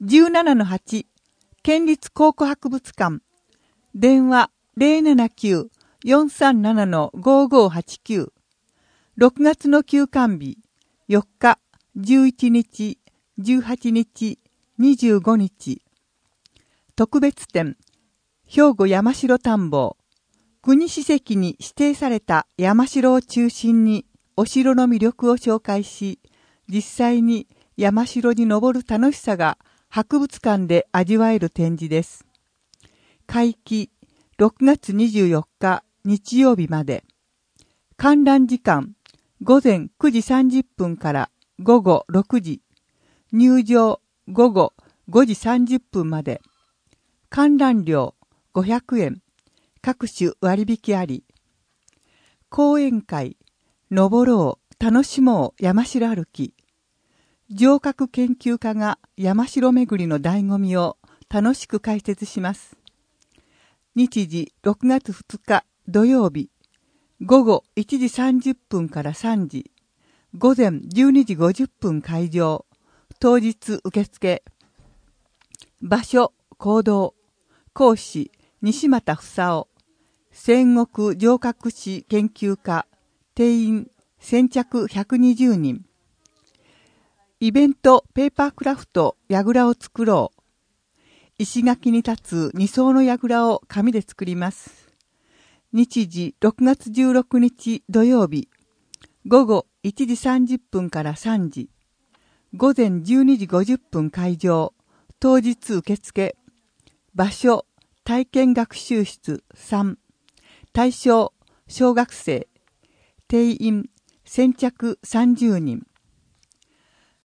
17-8県立考古博物館電話 079-437-5589 6月の休館日4日、11日、18日、25日特別展兵庫山城探訪国史跡に指定された山城を中心にお城の魅力を紹介し、実際に山城に登る楽しさが博物館で味わえる展示です。会期6月24日日曜日まで。観覧時間午前9時30分から午後6時。入場午後5時30分まで。観覧料500円。各種割引あり。講演会、登ろう、楽しもう山城歩き。城郭研究家が山城巡りの醍醐味を楽しく解説します。日時6月2日土曜日、午後1時30分から3時、午前12時50分開場、当日受付。場所、講堂、講師、西又房夫。戦国城郭史研究家、定員先着120人。イベントペーパークラフト櫓を作ろう。石垣に立つ2層の櫓を紙で作ります。日時6月16日土曜日、午後1時30分から3時、午前12時50分開場、当日受付。場所、体験学習室3。対象、小学生。定員、先着30人。